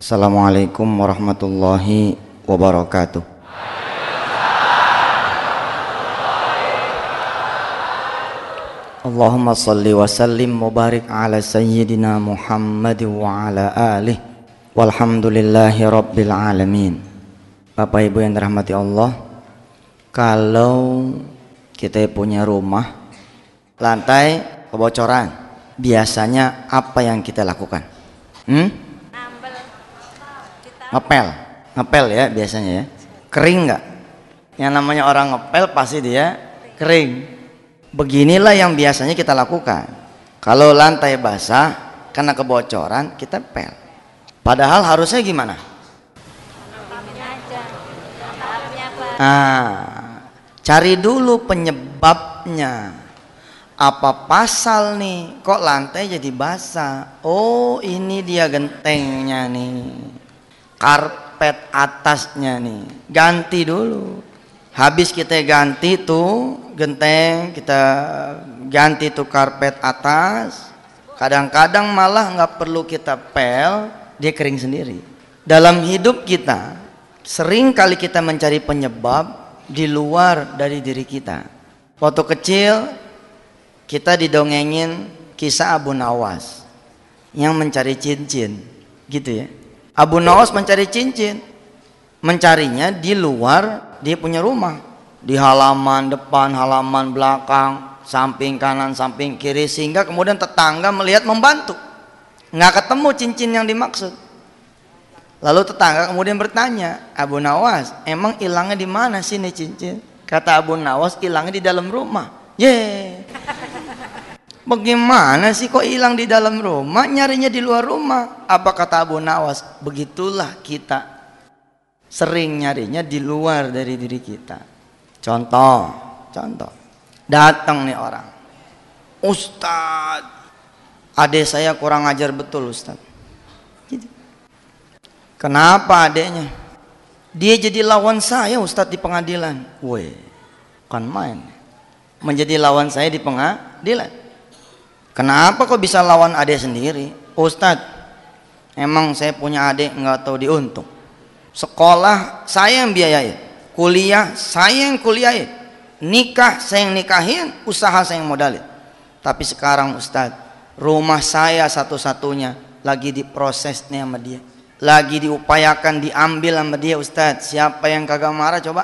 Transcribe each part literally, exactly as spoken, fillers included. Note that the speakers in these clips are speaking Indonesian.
Assalamualaikum warahmatullahi wabarakatuh. Allahumma salli wa sallim wa barik ala sayyidina Muhammad wa ala alihi walhamdulillahi rabbil alamin. Bapak Ibu yang dirahmati Allah, kalau kita punya rumah lantai kebocoran, biasanya apa yang kita lakukan? Hmm? Ngepel, ngepel ya biasanya ya. Kering nggak? Yang namanya orang ngepel pasti dia kering. Beginilah yang biasanya kita lakukan. Kalau lantai basah karena kebocoran, kita pel. Padahal harusnya gimana? Nah, cari dulu penyebabnya. Apa pasal nih? Kok lantai jadi basah? Oh, ini dia gentengnya nih. Karpet atasnya nih, ganti dulu. Habis kita ganti tuh genteng, kita ganti tuh karpet atas. Kadang-kadang malah nggak perlu kita pel, dia kering sendiri. Dalam hidup kita, sering kali kita mencari penyebab di luar dari diri kita. Waktu kecil kita didongengin kisah Abu Nawas yang mencari cincin, gitu ya. Abu Nawas mencari cincin, mencarinya di luar dia punya rumah, di halaman depan, halaman belakang, samping kanan, samping kiri, sehingga kemudian tetangga melihat membantu. Nggak ketemu cincin yang dimaksud. Lalu tetangga kemudian bertanya, Abu Nawas, emang hilangnya di mana sih nih cincin? Kata Abu Nawas, hilangnya di dalam rumah. Yeay. Bagaimana sih kok hilang di dalam rumah, nyarinya di luar rumah? Apa kata Abu Nawas? Begitulah kita sering nyarinya di luar dari diri kita. Contoh, contoh. Datang nih orang, Ustadz, adik saya kurang ajar betul Ustadz. Kenapa adiknya? Dia jadi lawan saya Ustadz di pengadilan. Weh, kan main. Menjadi lawan saya di pengadilan. Kenapa kok bisa lawan adik sendiri? Ustadz, emang saya punya adik nggak tahu diuntung. Sekolah saya yang biayain, kuliah saya yang kuliahin, nikah saya yang nikahin, usaha saya yang modalin. Tapi sekarang Ustadz, rumah saya satu-satunya lagi diproses nih sama dia, lagi diupayakan diambil sama dia Ustadz. Siapa yang kagak marah coba?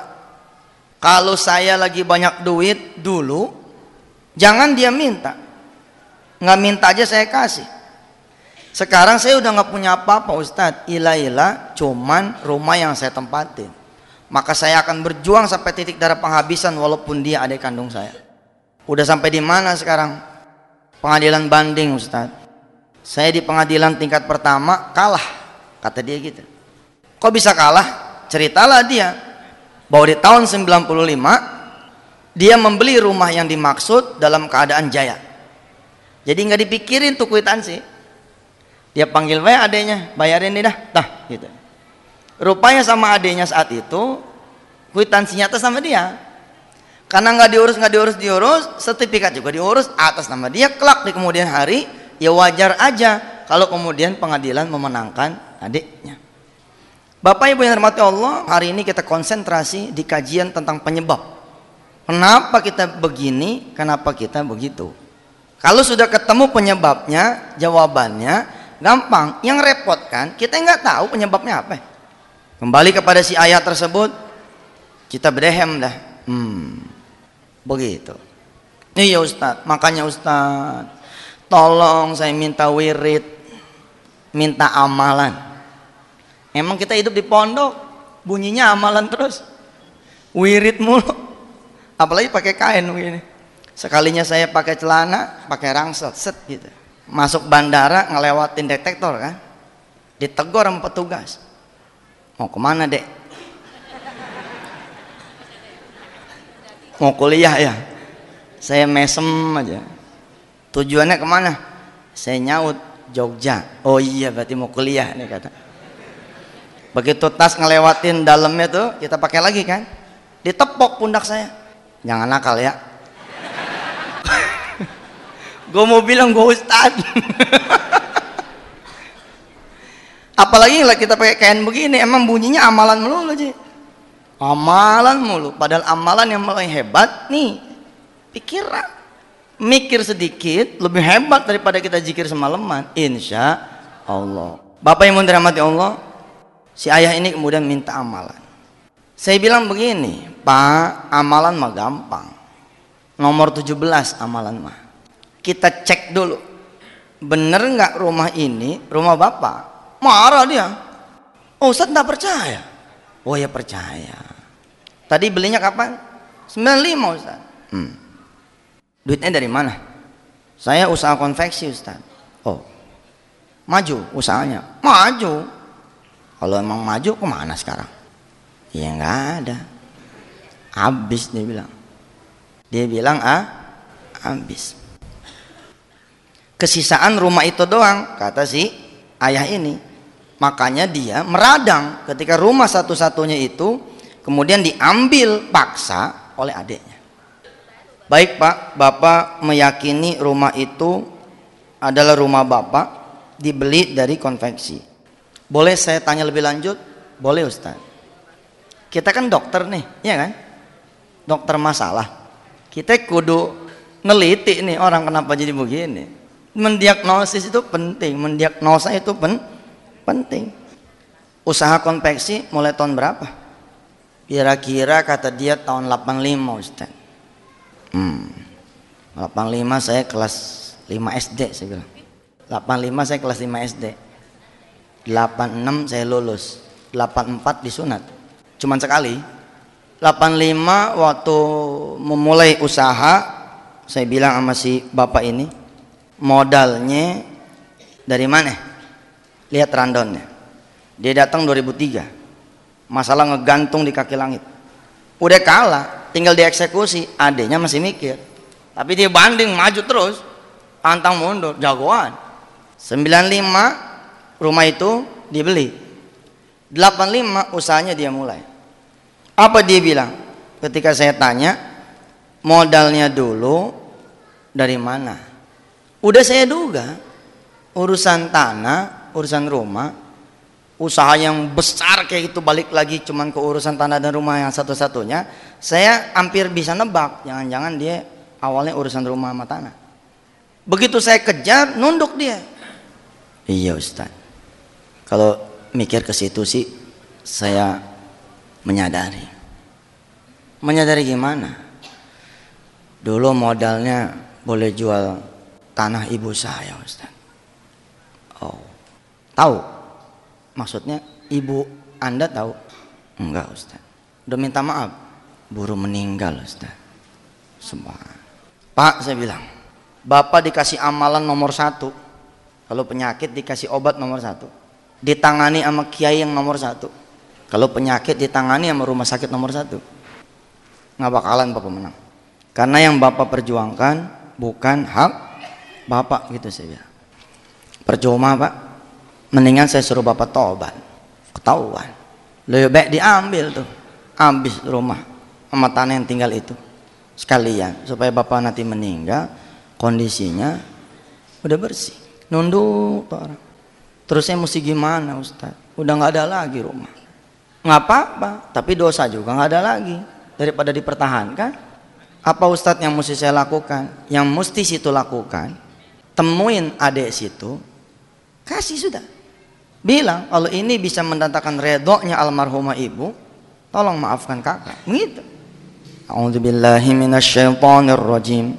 Kalau saya lagi banyak duit dulu, jangan dia minta. Nggak minta aja saya kasih. Sekarang saya udah nggak punya apa-apa Ustadz, ilah-ilah cuman rumah yang saya tempatin. Maka saya akan berjuang sampai titik darah penghabisan walaupun dia adik kandung saya. Udah sampai di mana sekarang? Pengadilan banding Ustadz. Saya di pengadilan tingkat pertama kalah, kata dia gitu. Kok bisa kalah? Ceritalah dia bahwa di tahun sembilan puluh lima dia membeli rumah yang dimaksud dalam keadaan jaya. Jadi nggak dipikirin tuh kwitansi. Dia panggil wae adenya, bayarin deh dah, tah gitu. Rupanya sama adenya saat itu kwitansinya atas nama dia. Karena nggak diurus nggak diurus diurus, sertifikat juga diurus atas nama dia. Kelak di kemudian hari, ya wajar aja kalau kemudian pengadilan memenangkan adiknya. Bapak Ibu yang dirahmati Allah, hari ini kita konsentrasi di kajian tentang penyebab. Kenapa kita begini? Kenapa kita begitu? Kalau sudah ketemu penyebabnya, jawabannya gampang. Yang repot kan, kita nggak tahu penyebabnya apa. Kembali kepada si ayat tersebut, kita berdehem dah. Hmm, begitu. Iya Ustadz, makanya Ustadz, tolong saya minta wirid, minta amalan. Emang kita hidup di pondok, bunyinya amalan terus, wirid mulu. Apalagi pakai kain begini. Sekalinya saya pakai celana, pakai rangsel, set gitu. Masuk bandara ngelewatin detektor kan, ditegur sama petugas. Mau kemana dek? Mau kuliah ya? Saya mesem aja. Tujuannya kemana? Saya nyaut Jogja. Oh iya berarti mau kuliah nih kata. Begitu tas ngelewatin dalamnya tuh, kita pakai lagi kan? Ditepok pundak saya. Jangan nakal ya. Gue mau bilang gue ustad. Apalagi kalau kita pakai kain begini, emang bunyinya amalan melulu sih. Amalan mulu. Padahal amalan yang paling hebat nih pikiran. Mikir sedikit lebih hebat daripada kita zikir semalaman. Insya Allah. Bapak yang mau dirahmati Allah, si ayah ini kemudian minta amalan. Saya bilang begini, Pak, amalan mah gampang. Nomor tujuh belas amalan mah. Kita cek dulu. Bener nggak rumah ini rumah Bapak? Marah dia. Oh, Ustaz nggak percaya. Oh ya percaya. Tadi belinya kapan? sembilan puluh lima Ustaz. Hmm. Duitnya dari mana? Saya usaha konveksi Ustaz. Oh, maju usahanya? Maju. Kalau emang maju kemana sekarang? Ya nggak ada. Habis dia bilang. Dia bilang ah, habis. Kesisaan rumah itu doang, kata si ayah ini. Makanya dia meradang ketika rumah satu-satunya itu kemudian diambil paksa oleh adiknya. Baik Pak, Bapak meyakini rumah itu adalah rumah Bapak, dibeli dari konveksi. Boleh saya tanya lebih lanjut? Boleh Ustaz. Kita kan dokter nih, ya kan? Dokter masalah. Kita kudu neliti nih orang kenapa jadi begini. Mendiagnosis itu penting, mendiagnosa itu pen, penting. Usaha konveksi mulai tahun berapa? Kira-kira kata dia tahun delapan puluh lima Ustaz. Hmm. delapan puluh lima saya kelas lima S D saya bilang. delapan puluh lima saya kelas lima S D. delapan puluh enam saya lulus. delapan puluh empat disunat. Cuman sekali. delapan puluh lima waktu memulai usaha, saya bilang sama si bapak ini, modalnya dari mana? Lihat randonnya. Dia datang dua ribu tiga. Masalah ngegantung di kaki langit. Udah kalah, tinggal dieksekusi. Adenya masih mikir. Tapi dia banding maju terus, pantang mundur, jagoan. sembilan puluh lima rumah itu dibeli. delapan puluh lima usahanya dia mulai. Apa dia bilang? Ketika saya tanya, modalnya dulu dari mana? Udah saya duga, urusan tanah, urusan rumah, usaha yang besar kayak itu balik lagi cuman ke urusan tanah dan rumah yang satu-satunya, saya hampir bisa nebak, jangan-jangan dia awalnya urusan rumah sama tanah. Begitu saya kejar, nunduk dia. Iya Ustaz. Kalau mikir ke situ sih, saya menyadari. Menyadari gimana? Dulu modalnya boleh jual tanah ibu saya Ustaz. Oh, tahu? Maksudnya ibu Anda tahu? Enggak Ustaz. Udah minta maaf, buru meninggal Ustaz. Subhanallah. Pak, saya bilang, Bapak dikasih amalan nomor satu. Kalau penyakit dikasih obat nomor satu. Ditangani sama kiai yang nomor satu. Kalau penyakit ditangani sama rumah sakit nomor satu. Nggak bakalan Bapak menang. Karena yang Bapak perjuangkan bukan hak Bapak, gitu saya bilang. Percuma Pak. Mendingan saya suruh Bapak tobat. Ketahuan. Lebih baik diambil tuh. Habis rumah sama tanah yang tinggal itu. Sekalian. Supaya Bapak nanti meninggal, kondisinya udah bersih. Nunduk tuh orang. Terus saya mesti gimana Ustaz? Udah nggak ada lagi rumah. Nggak apa-apa. Tapi dosa juga nggak ada lagi. Daripada dipertahankan. Apa Ustadz yang mesti saya lakukan? Yang mesti situ lakukan, temuin adik situ, kasih sudah. Bilang kalau ini bisa mendatangkan redoknya almarhumah ibu, tolong maafkan kakak. Gitu. A'udzubillahi minasyaitonirrajim.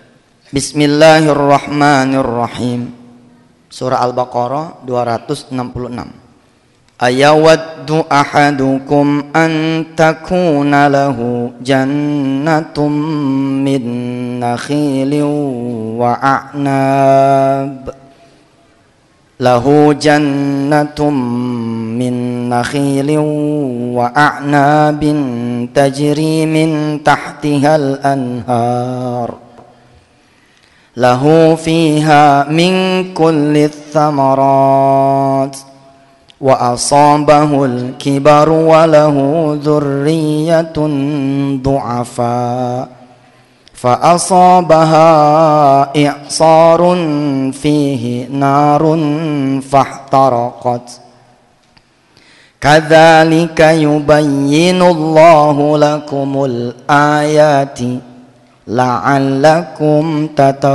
Bismillahirrahmanirrahim. Surah Al-Baqarah dua ratus enam puluh enam. Ayawaddu ahadukum an takuna lahu jannatum min nakhilin wa a'nab lahu jannatum min nakhilin wa a'nabin tajri min tahtihal anhar lahu fiha min kulli thamarat wa asabahul kibaru wa lahu dhurriyyatun du'afa fa asabaha i'sarun fihi narun fahtaraqat Kadzalika yubayyinullahu lakumul ayati la'allakum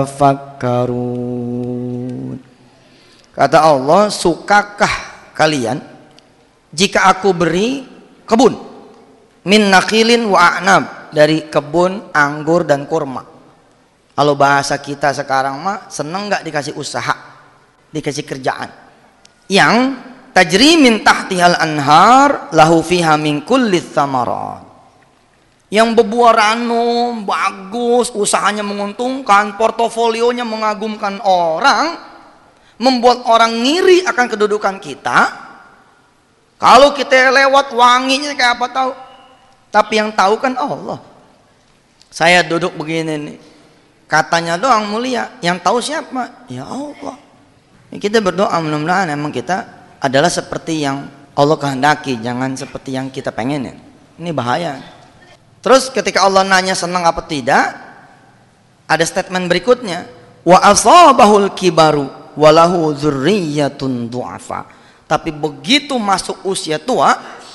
tatafakkarun. Kata Allah, sukakah kalian jika aku beri kebun min nakhilin wa a'nab, dari kebun anggur dan kurma. Kalau bahasa kita sekarang mah seneng nggak dikasih usaha, dikasih kerjaan yang tajri min tahtihal anhar lahu fiha min kulli thamarat, yang berbuah ranum bagus, usahanya menguntungkan, portofolionya mengagumkan orang, membuat orang ngiri akan kedudukan kita. Kalau kita lewat wanginya kayak apa tahu, tapi yang tahu kan Allah. Saya duduk begini nih, katanya doang mulia, yang tahu siapa? Ya Allah. Kita berdoa mudah-mudahan emang kita adalah seperti yang Allah kehendaki, jangan seperti yang kita pengenin. Ini bahaya. Terus ketika Allah nanya senang apa tidak, ada statement berikutnya, wa asabahul kibaru walahu dzurriyyatun du'afa. Tapi begitu masuk usia tua,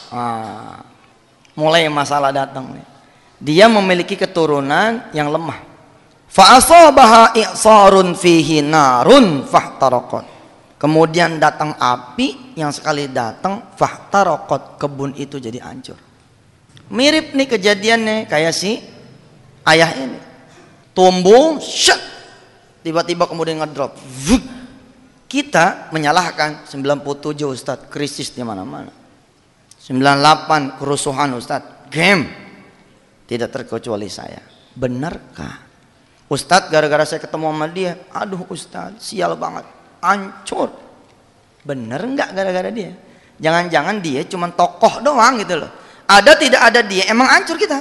ah, mulai masalah datang nih. Dia memiliki keturunan yang lemah. Fa asabaha i'sarun fihi narun fahtaraqat. Kemudian datang api yang sekali datang fahtaraqat, kebun itu jadi hancur. Mirip nih kejadiannya kayak si ayah ini. Tumbuh, syat, tiba-tiba kemudian ngedrop. Vuk. Kita menyalahkan sembilan puluh tujuh Ustadz, krisis di mana-mana. sembilan puluh delapan kerusuhan Ustadz, game. Tidak terkecuali saya. Benarkah? Ustadz gara-gara saya ketemu sama dia, aduh Ustadz sial banget, hancur. Bener nggak gara-gara dia? Jangan-jangan dia cuma tokoh doang gitu loh. Ada tidak ada dia, emang hancur kita.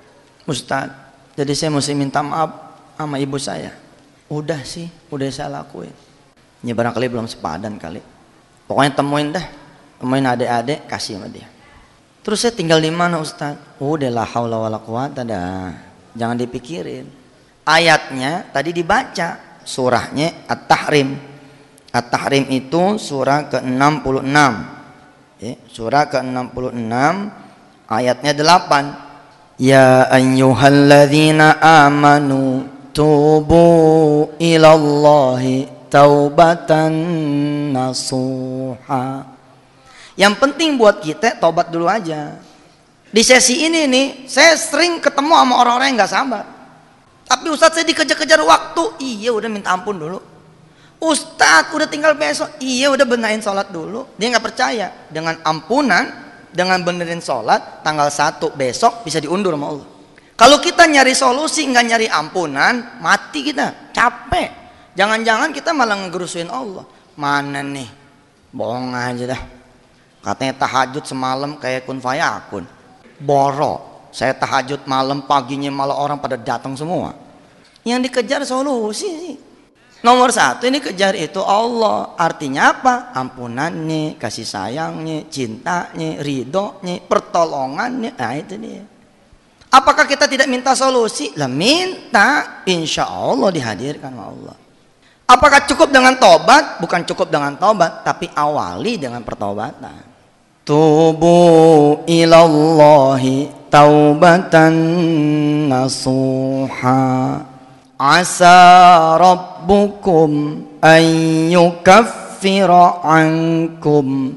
Ustadz, jadi saya mesti minta maaf sama ibu saya. Udah sih, udah saya lakuin. Ini barangkali belum sepadan kali. Pokoknya temuin dah, temuin adik-adik, kasih sama dia. Terus saya tinggal di mana Ustaz? Udah la haula wala quwata dah. Jangan dipikirin. Ayatnya tadi dibaca, surahnya At-Tahrim. At-Tahrim itu surah ke enam puluh enam. Ya, surah ke enam puluh enam ayatnya delapan. Ya ayyuhalladzina amanu tubu ilallahi taubatan nasuha. Yang penting buat kita tobat dulu aja. Di sesi ini nih, saya sering ketemu sama orang-orang yang nggak sabar. Tapi Ustadz saya dikejar-kejar waktu. Iya udah minta ampun dulu. Ustadz udah tinggal besok. Iya udah benahin sholat dulu. Dia nggak percaya dengan ampunan, dengan benerin sholat tanggal satu besok bisa diundur sama Allah. Kalau kita nyari solusi nggak nyari ampunan, mati kita, capek. Jangan-jangan kita malah ngegerusuin Allah. Mana nih? Bohong aja dah. Katanya tahajud semalam kayak kun fayakun. Boro. Saya tahajud malam, paginya malah orang pada datang semua. Yang dikejar solusi sih. Nomor satu ini kejar itu Allah. Artinya apa? Ampunannya, kasih sayangnya, cintanya, ridhonya, pertolongannya. Nah itu dia. Apakah kita tidak minta solusi? Lah minta. Insya Allah dihadirkan sama Allah. Apakah cukup dengan tobat? Bukan cukup dengan tobat, tapi awali dengan pertobatan. Tubu ilallahi taubatan nasuha. Asa rabbukum an yukaffira ankum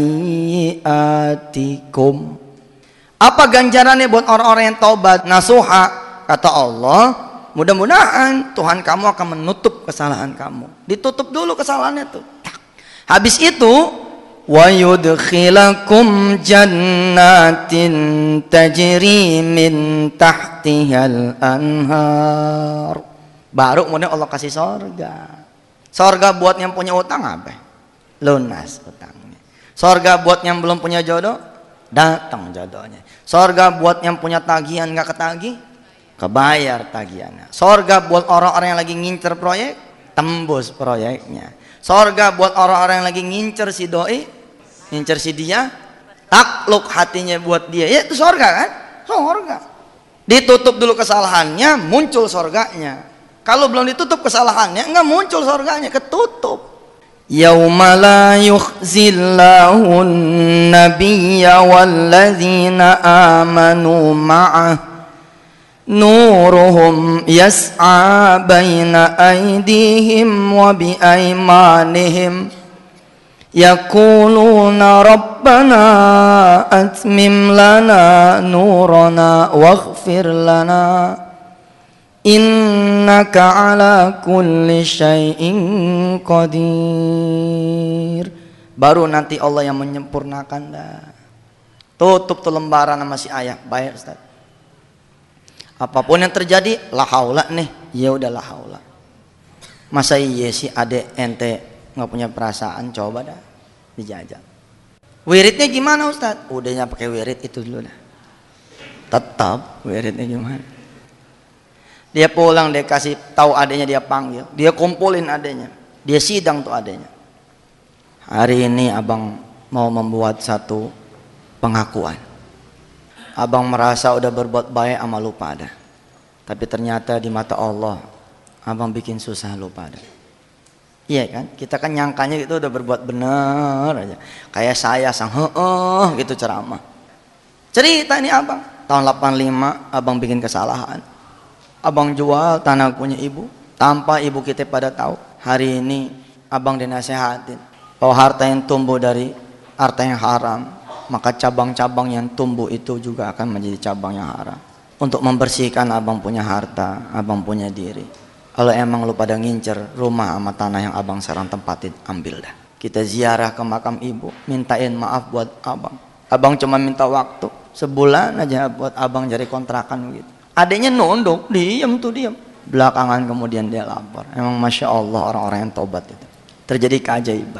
sayyiatikum. Apa ganjarannya buat orang-orang yang taubat nasuha? Kata Allah, mudah-mudahan Tuhan kamu akan menutup kesalahan kamu. Ditutup dulu kesalahannya tuh. Habis itu, wa yudkhilakum jannatin tajri min tahtihal anhar. Baru kemudian Allah kasih sorga. Sorga buat yang punya utang apa? Lunas utangnya. Sorga buat yang belum punya jodoh, datang jodohnya. Sorga buat yang punya tagihan nggak ketagih, kebayar tagihannya. Sorga buat orang-orang yang lagi ngincer proyek, tembus proyeknya. Sorga buat orang-orang yang lagi ngincer si doi, ngincer si dia, takluk hatinya buat dia. Ya itu sorga kan? Sorga. Ditutup dulu kesalahannya, muncul sorganya. Kalau belum ditutup kesalahannya, nggak muncul sorganya, ketutup. Yauma la yukhzillahu an-nabiyya walladzina amanu ma'ah nuruhum yas'a baina aydihim wa bi aymanihim yaquluna rabbana atmim lana nurana waghfir lana innaka ala kulli syai'in qadir. Baru nanti Allah yang menyempurnakan dah. Tutup tuh lembaran sama si ayah. Baik Ustaz, apapun yang terjadi la haula nih, ya udah la haula. Masa iya sih adek ente nggak punya perasaan, coba dah dijajal. Wiridnya gimana Ustaz? Udahnya pakai wirid itu dulu dah. Tetap wiridnya gimana? Dia pulang, dia kasih tahu adanya, dia panggil, dia kumpulin adanya, dia sidang tuh adanya. Hari ini abang mau membuat satu pengakuan. Abang merasa udah berbuat baik sama lu pada, tapi ternyata di mata Allah abang bikin susah lu pada. Iya kan? Kita kan nyangkanya gitu udah berbuat bener aja. Kayak saya sang heeh gitu ceramah. Cerita ini abang, tahun delapan puluh lima abang bikin kesalahan. Abang jual tanah punya ibu tanpa ibu kita pada tahu. Hari ini abang dinasehatin bahwa harta yang tumbuh dari harta yang haram, maka cabang-cabang yang tumbuh itu juga akan menjadi cabang yang haram. Untuk membersihkan abang punya harta, abang punya diri. Kalau emang lu pada ngincer rumah sama tanah yang abang sekarang tempatin, ambil dah. Kita ziarah ke makam ibu, mintain maaf buat abang. Abang cuma minta waktu sebulan aja buat abang cari kontrakan begitu. Adanya nunduk, diem tuh diem. Belakangan kemudian dia lapor. Emang masya Allah orang-orang yang tobat itu. Terjadi keajaiban.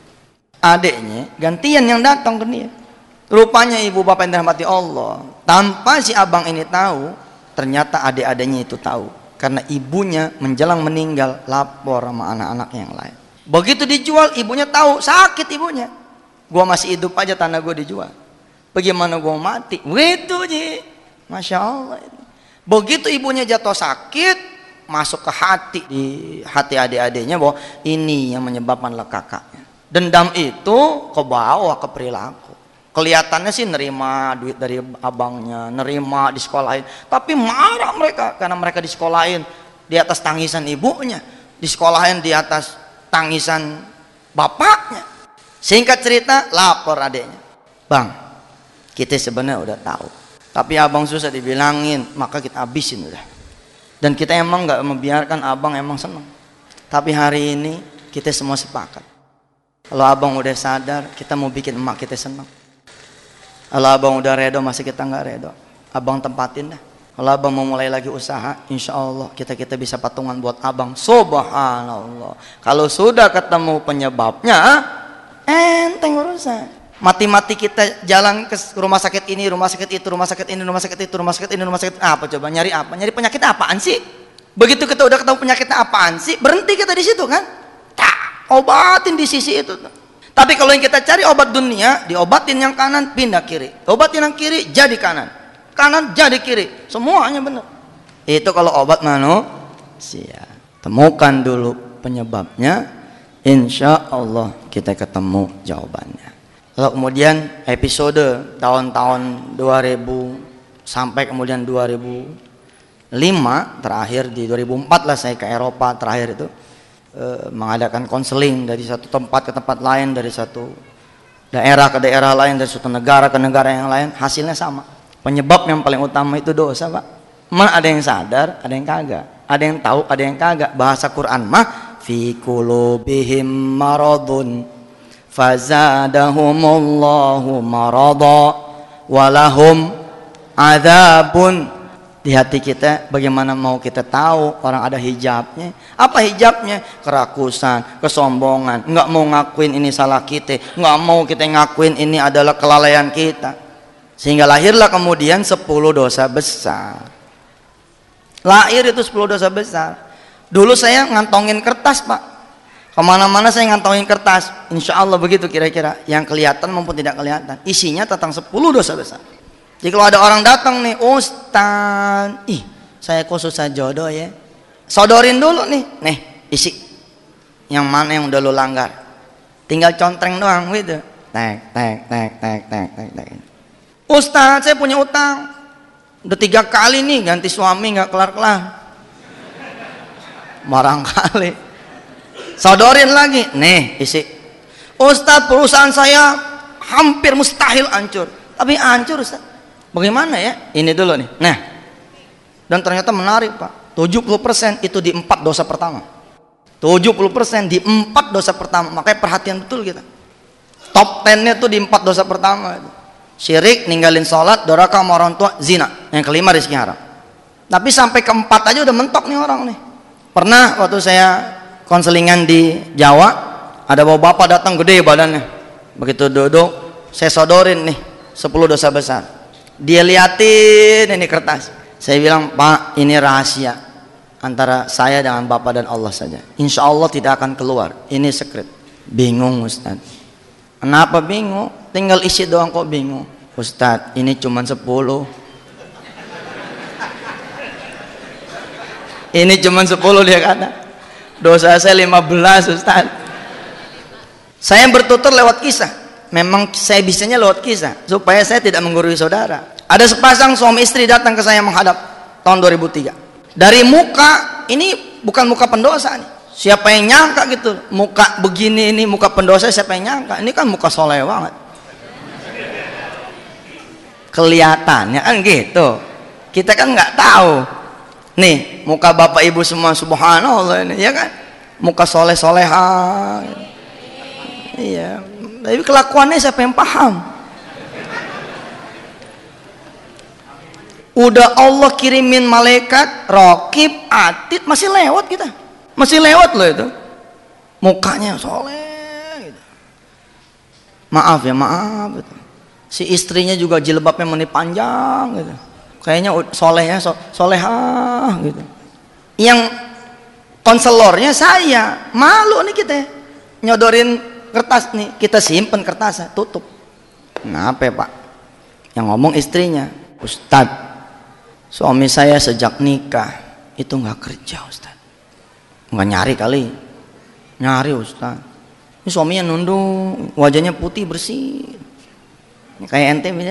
Adiknya gantian yang datang ke dia. Rupanya ibu bapak yang dirahmati Allah, tanpa si abang ini tahu, ternyata adik-adiknya itu tahu. Karena ibunya menjelang meninggal lapor sama anak-anak yang lain. Begitu dijual, ibunya tahu, sakit ibunya. Gua masih hidup aja tanah gua dijual. Bagaimana gua mati? Gitu ji. Masya Allah. Begitu ibunya jatuh sakit, masuk ke hati, di hati adik-adiknya bahwa ini yang menyebabkan lekakaknya. Dendam itu ke bawah ke perilaku. Kelihatannya sih nerima duit dari abangnya, nerima di sekolahin, tapi marah mereka karena mereka di sekolahin di atas tangisan ibunya, di sekolahin di atas tangisan bapaknya. Singkat cerita, lapor adiknya, bang, kita sebenarnya udah tahu, tapi abang susah dibilangin, maka kita habisin udah. Dan kita emang nggak membiarkan abang emang seneng, tapi hari ini kita semua sepakat. Kalau abang udah sadar, kita mau bikin emak kita seneng. Kalau abang udah redo, masa kita nggak redo? Abang tempatin dah. Kalau abang mau mulai lagi usaha, insya Allah kita kita bisa patungan buat abang. Subhanallah. Kalau sudah ketemu penyebabnya, enteng urusan. Mati-mati kita jalan ke rumah sakit ini, rumah sakit itu, rumah sakit ini, rumah sakit itu, rumah sakit ini, rumah sakit apa coba? Nyari apa? Nyari penyakit apaan sih? Begitu kita udah ketemu penyakitnya apaan sih, berhenti kita di situ kan? Tak, obatin di sisi itu tuh. Tapi kalau yang kita cari obat dunia, diobatin yang kanan, pindah kiri. Obatin yang kiri, jadi kanan. Kanan, jadi kiri. Semuanya benar. Itu kalau obat manusia. Temukan dulu penyebabnya. Insya Allah kita ketemu jawabannya. Lalu kemudian episode tahun-tahun dua ribu sampai kemudian dua ribu lima, terakhir di dua ribu empat lah saya ke Eropa terakhir itu. Mengadakan konseling dari satu tempat ke tempat lain, dari satu daerah ke daerah lain, dari suatu negara ke negara yang lain, hasilnya sama. Penyebab yang paling utama itu dosa, Pak. Mana ada yang sadar, ada yang kagak. Ada yang tahu, ada yang kagak. Bahasa Quran mah fi qulubihim maradun fazadahumullahu marada walahum adzabun. Di hati kita, bagaimana mau kita tahu orang ada hijabnya? Apa hijabnya? Kerakusan, kesombongan, nggak mau ngakuin ini salah kita, nggak mau kita ngakuin ini adalah kelalaian kita. Sehingga lahirlah kemudian sepuluh dosa besar. Lahir itu sepuluh dosa besar. Dulu saya ngantongin kertas, Pak. Kemana-mana saya ngantongin kertas. Insya Allah begitu kira-kira. Yang kelihatan maupun tidak kelihatan. Isinya tentang sepuluh dosa besar. Jadi kalau ada orang datang nih, Ustaz, ih saya kok susah jodoh ya, sodorin dulu nih, nih isi yang mana yang udah lo langgar, tinggal contreng doang gitu. Tek tek tek tek tek tek tek. Ustaz, saya punya utang. Udah tiga kali nih ganti suami nggak kelar-kelar. Barangkali. Sodorin lagi. Nih isi. Ustaz, perusahaan saya hampir mustahil hancur. Tapi hancur Ustaz. Bagaimana ya? Ini dulu nih. Nah. Dan ternyata menarik Pak. tujuh puluh persen itu di empat dosa pertama. tujuh puluh persen di empat dosa pertama. Makanya perhatian betul kita. Top sepuluh-nya tuh di empat dosa pertama itu. Syirik, ninggalin sholat, doraka sama orang tua, zina. Yang kelima rezeki haram. Tapi sampai keempat aja udah mentok nih orang nih. Pernah waktu saya konselingan di Jawa, ada bapak-bapak datang gede badannya. Begitu duduk, saya sodorin nih sepuluh dosa besar. Dia liatin ini kertas. Saya bilang, Pak, ini rahasia antara saya dengan Bapak dan Allah saja. Insya Allah tidak akan keluar. Ini secret. Bingung Ustaz. Kenapa bingung? Tinggal isi doang kok bingung. Ustaz, ini cuma sepuluh. Ini cuma sepuluh dia kata. Dosa saya lima belas Ustaz. Saya bertutur lewat kisah. Memang saya bisanya lewat kisah supaya saya tidak menggurui saudara. Ada sepasang suami istri datang ke saya menghadap tahun dua ribu tiga. Dari muka, ini bukan muka pendosa nih. Siapa yang nyangka gitu? Muka begini ini muka pendosa, siapa yang nyangka? Ini kan muka soleh banget. Kelihatannya kan gitu. Kita kan nggak tahu. Nih, muka bapak ibu semua subhanallah ini, ya kan? Muka soleh-soleha. Iya. Tapi kelakuannya siapa yang paham? Udah Allah kirimin malaikat, raqib, atid, masih lewat kita. Masih lewat loh itu. Mukanya soleh gitu. Maaf ya, maaf gitu. Si istrinya juga jilbabnya menip panjang gitu. Kayaknya solehnya so, solehah gitu. Yang konselornya saya, malu nih kita nyodorin kertas nih, kita simpen kertasnya, tutup. Kenapa ya Pak? Yang ngomong istrinya, Ustadz, suami saya sejak nikah itu nggak kerja Ustadz. Nggak nyari kali, nyari Ustadz. Ini suaminya nunduk, wajahnya putih bersih, ini kayak ente ya.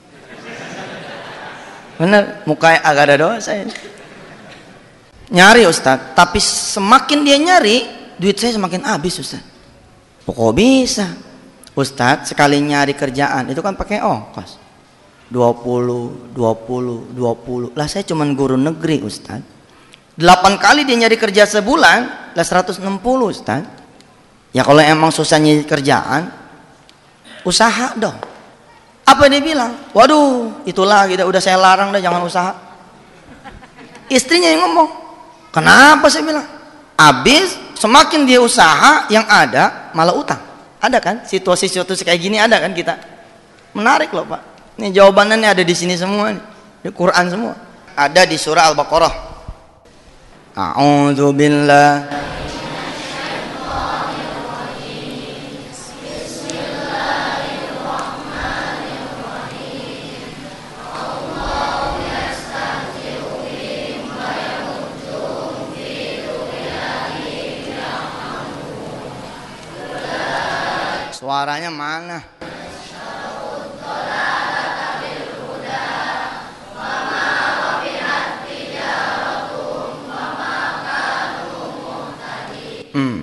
Bener, mukanya agak ada dosa ya. Nyari Ustadz, tapi semakin dia nyari, duit saya semakin habis Ustadz. Kok bisa? Ustadz sekali nyari kerjaan itu kan pakai ongkos dua puluh, dua puluh, dua puluh. Lah saya cuman guru negeri Ustadz. delapan kali dia nyari kerja sebulan, lah seratus enam puluh Ustaz. Ya kalau emang susah nyari kerjaan, usaha dong. Apa dia bilang? Waduh, itulah gitu, udah saya larang dah jangan usaha. Istrinya yang ngomong. Kenapa saya bilang? Habis semakin dia usaha, yang ada malah utang. Ada kan? Situasi-situasi kayak gini ada kan kita? Menarik loh Pak. Ini jawabannya ada di sini semua nih. Di Quran semua. Ada di surah Al-Baqarah. A'udzu billah. Suaranya mana? Hmm.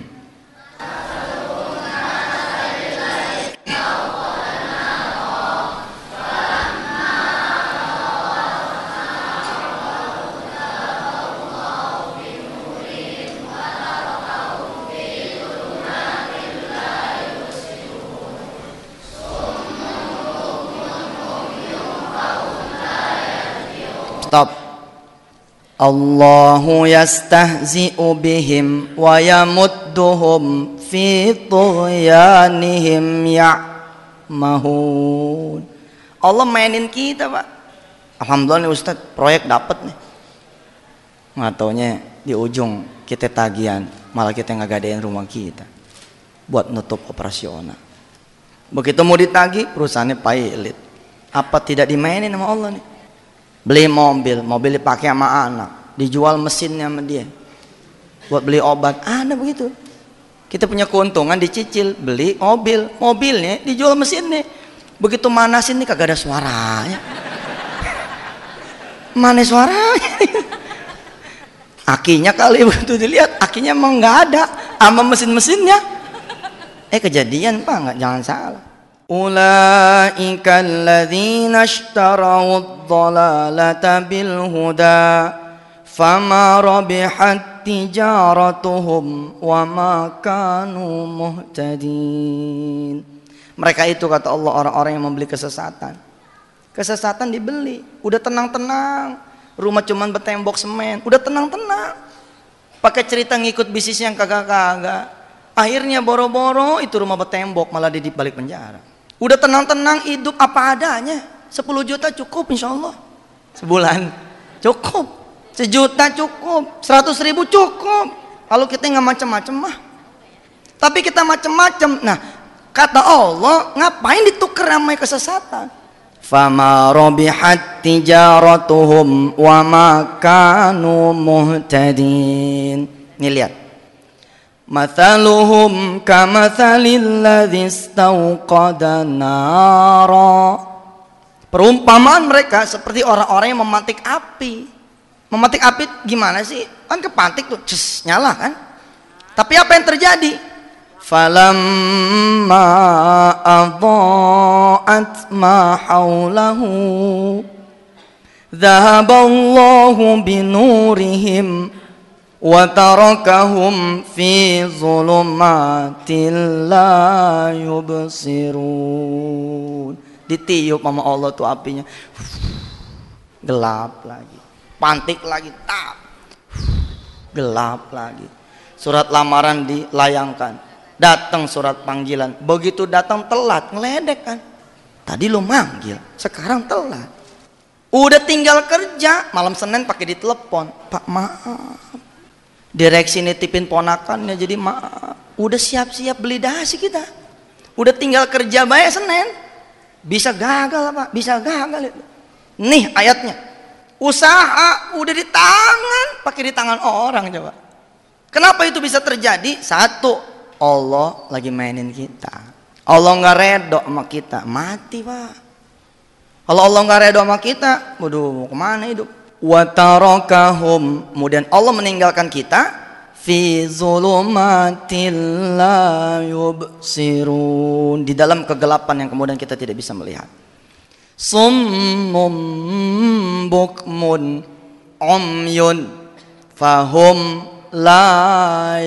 Stop. Allahu yastahzi'u bihim wa yamudduhum fi tughyanihim ya'mahun. Allah mainin kita Pak. Alhamdulillah nih Ustaz, proyek dapat nih. Nggak taunya di ujung kita tagihan, malah kita ngagadein rumah kita buat nutup operasional. Begitu mau ditagih, perusahaannya pailit. Apa tidak dimainin sama Allah nih? Beli mobil, mobil dipakai sama anak, dijual mesinnya sama dia buat beli obat, ada begitu. Kita punya keuntungan dicicil, beli mobil, mobilnya dijual mesinnya. Begitu manasin nih kagak ada suaranya. Mana suaranya? Akinya kali begitu dilihat, akinya emang nggak ada, sama mesin-mesinnya. Eh kejadian Pak, nggak, jangan salah. Ulaika alladzina ishtarawud dhalalata bil huda fama rabihat tijaratuhum wa ma kanu muhtadin. Mereka itu kata Allah orang-orang yang membeli kesesatan. Kesesatan dibeli, udah tenang-tenang, rumah cuman bertembok semen, udah tenang-tenang. Pakai cerita ngikut bisnis yang kagak-kagak. Akhirnya boro-boro itu rumah bertembok malah di balik penjara. Udah tenang-tenang hidup apa adanya. sepuluh juta cukup insya Allah. Sebulan cukup. Sejuta cukup. Seratus ribu cukup. Kalau kita nggak macem-macem mah. Tapi kita macem-macem. Nah kata Allah ngapain ditukar sama kesesatan. Fama rabihat tijaratuhum wa ma kanu muhtadin. Nih lihat. Mathaluhum kamathalil ladzi istauqada nara. Perumpamaan mereka seperti orang-orang yang memantik api. Memantik api gimana sih? Kan kepantik tuh, cus, nyala kan? Tapi apa yang terjadi? Falamma adha'at ma haulahu dhahaballahu binurihim wa tarakahum fi zulumatil la yubsirun. Ditiup sama Allah tuh apinya, gelap lagi, pantik lagi, tap, gelap lagi. Surat lamaran dilayangkan, datang surat panggilan, begitu datang telat, ngeledek kan. Tadi lo manggil, sekarang telat. Udah tinggal kerja, malam Senin pakai ditelepon, Pak maaf, direksi nitipin ponakannya jadi maaf. Udah siap-siap beli dasi kita, udah tinggal kerja bayar Senin. Bisa gagal Pak, bisa gagal itu. Nih ayatnya, usaha udah di tangan, pakai di tangan orang coba. Kenapa itu bisa terjadi? Satu, Allah lagi mainin kita. Allah nggak redo sama kita, mati Pak. Kalau Allah nggak redo sama kita, waduh mau kemana hidup? Wa tarakahum, kemudian Allah meninggalkan kita fi zulumatil la yubsirun, di dalam kegelapan yang kemudian kita tidak bisa melihat. Summum bukmun umyun fahum la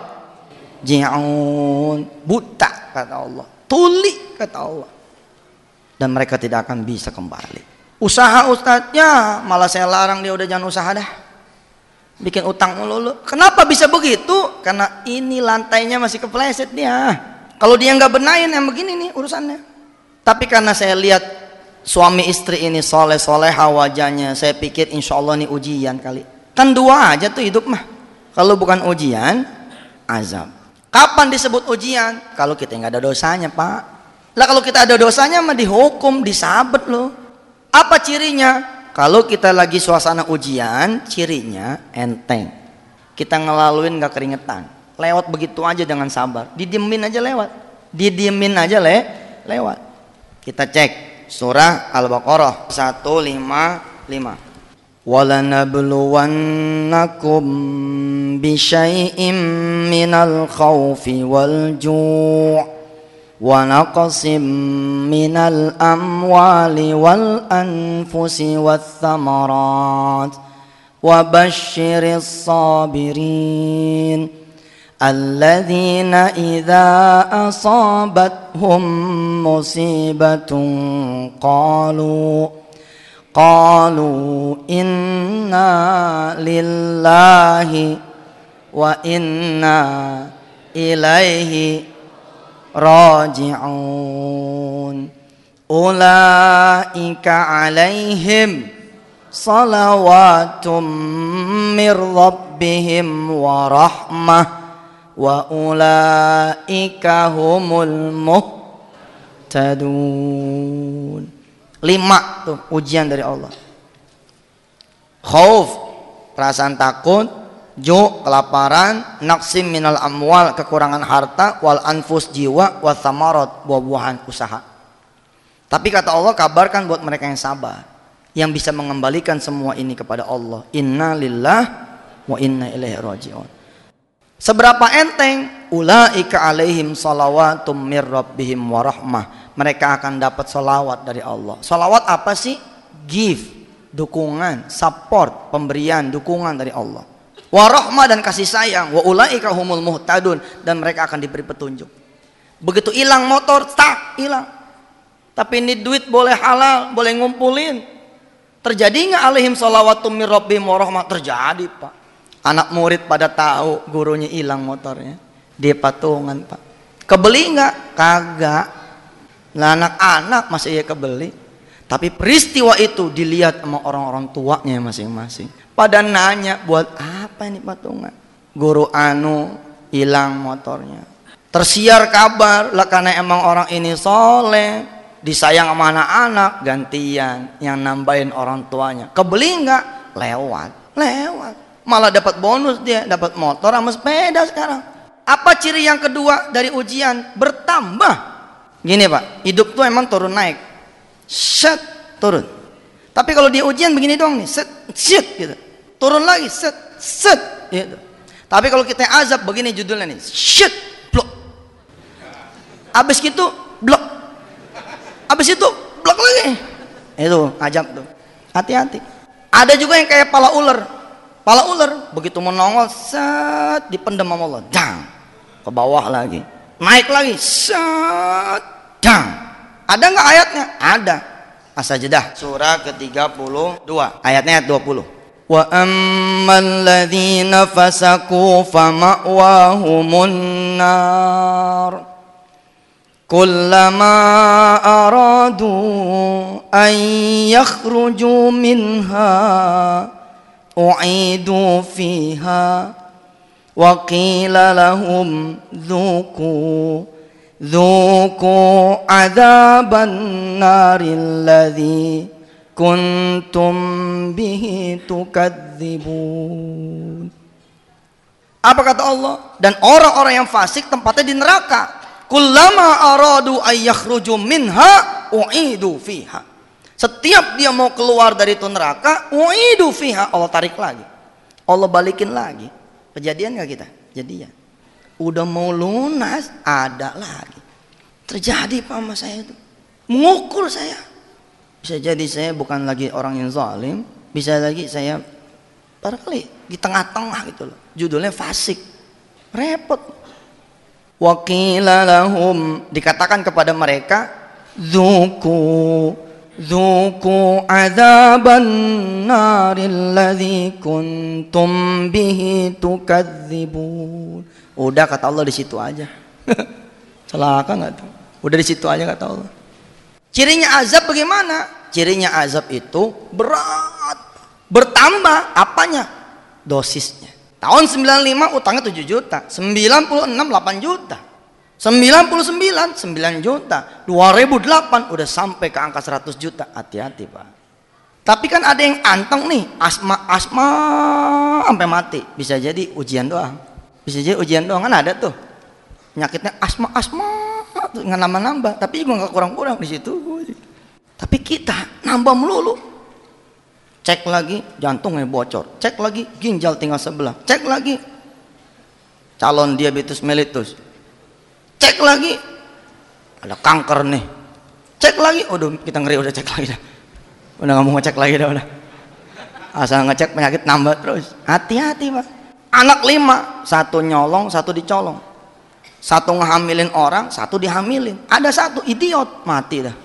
yarji'un. Buta kata Allah, tuli kata Allah, dan mereka tidak akan bisa kembali. Usaha ustadznya malah saya larang, dia udah jangan usaha dah, bikin utang mulu. Kenapa bisa begitu? Karena ini lantainya masih kepleset dia. Kalau dia nggak benahin yang begini nih urusannya. Tapi karena saya lihat suami istri ini soleh-soleha wajahnya, saya pikir insya Allah nih ujian kali. Kan dua aja tuh hidup mah. Kalau bukan ujian, azab. Kapan disebut ujian? Kalau kita nggak ada dosanya Pak. Lah kalau kita ada dosanya mah dihukum, disabet loh. Apa cirinya? Kalau kita lagi suasana ujian, cirinya enteng. Kita ngelaluin gak keringetan. Lewat begitu aja dengan sabar. Didiemin aja lewat. Didiemin aja le, lewat. Kita cek surah Al-Baqarah seratus lima puluh lima. Walanabluwannakum bisyai'im minal khawfi wal ju' wa naqsim minal amwali wal anfusi wath thamarat wa basyiris sabirin alladzina idza asabathum musibatun qalu qalu inna lillahi wa inna ilaihi raji'un. Ulaika alaihim salawatum mir rabbihim wa rahmah wa ulaika humul muhtadun. Lima tuh ujian dari Allah. Khauf, perasaan takut, ju kelaparan, naqsim minal amwal kekurangan harta, wal anfus jiwa, wa thamarat buah-buahan usaha. Tapi kata Allah, kabarkan buat mereka yang sabar, yang bisa mengembalikan semua ini kepada Allah. Inna lillah wa inna ilaihi raji'un. Seberapa enteng? Ulaika alaihim salawatum mir rabbihim wa rahmah. Mereka akan dapat salawat dari Allah. Salawat apa sih? Give, dukungan, support, pemberian, dukungan dari Allah. Wa rahmah, dan kasih sayang. Wa ulaika humul muhtadun, dan mereka akan diberi petunjuk. Begitu hilang motor, tak hilang. Tapi ini duit boleh halal, boleh ngumpulin. Terjadi nggak alaihim salawatum mir rabbihim wa rahmah? Terjadi, Pak. Anak murid pada tahu gurunya hilang motornya, dia patungan, Pak. Kebeli nggak? Kagak. Lah anak-anak masih ya kebeli. Tapi peristiwa itu dilihat sama orang-orang tuanya masing-masing. Pada nanya, buat apa ini patungan? Guru anu hilang motornya. Tersiar kabar, lah karena emang orang ini soleh, disayang sama anak-anak, gantian yang nambahin orang tuanya. Kebeli nggak? Lewat, lewat. Malah dapat bonus, dia dapat motor sama sepeda sekarang. Apa ciri yang kedua dari ujian? Bertambah. Gini Pak, hidup tuh emang turun naik, set turun. Tapi kalau dia ujian begini doang nih, set set gitu, turun lagi, set set gitu. Tapi kalau kita azab begini judulnya nih, set blok. Abis gitu blok, abis itu blok lagi. Itu azab tuh. Hati-hati. Ada juga yang kayak pala ular. Pala ular begitu menongol, set dipendam sama Allah, dang, ke bawah lagi, naik lagi, set, dang. Ada nggak ayatnya? Ada. As-Sajdah surah ke tiga puluh dua ayatnya dua puluh. Wa ammal ladzina fasaku fama'wahumun nar kullama aradu an yakhruju minha u'idu fiha wa qila lahum dhuku dhuku adzaban naril ladzi kuntum bihi tukadzibun. Apa kata Allah? Dan orang-orang yang fasik tempatnya di neraka. Kullama aradu ay yakhruju minha u'idu fiha. Setiap dia mau keluar dari itu neraka, u'idu fiha, Allah tarik lagi, Allah balikin lagi. Kejadian nggak kita? Jadian. Udah mau lunas, ada lagi. Terjadi Pak sama saya itu. Mengukur saya. Bisa jadi saya bukan lagi orang yang zalim, bisa lagi saya barangkali di tengah-tengah gitu loh. Judulnya fasik. Repot. Wa qila lahum, dikatakan kepada mereka, dzuku Zuku adzaban naril ladzi kuntum bihi tukadzibun. Udah kata Allah di situ aja. Celaka enggak tuh? Udah di situ aja kata Allah. Cirinya azab bagaimana? Cirinya azab itu berat. Bertambah apanya? Dosisnya. Tahun sembilan puluh lima utangnya tujuh juta, sembilan puluh enam delapan juta. sembilan puluh sembilan sembilan juta, dua ribu delapan udah sampai ke angka seratus juta. Hati-hati Pak. Tapi kan ada yang anteng nih, asma asma sampai mati. Bisa jadi ujian doang. Bisa jadi ujian doang, kan ada tuh. Penyakitnya asma asma tuh nggak nambah-nambah, tapi juga nggak kurang-kurang di situ. Tapi kita nambah melulu. Cek lagi jantungnya bocor, cek lagi ginjal tinggal sebelah, cek lagi calon diabetes mellitus. Cek lagi ada kanker nih, cek lagi, udah kita ngeri, udah cek lagi dah, udah nggak mau ngecek lagi dah, udah asal ngecek penyakit nambah terus. Hati-hati Pak. Anak lima, satu nyolong, satu dicolong, satu ngehamilin orang, satu dihamilin, ada satu idiot mati dah.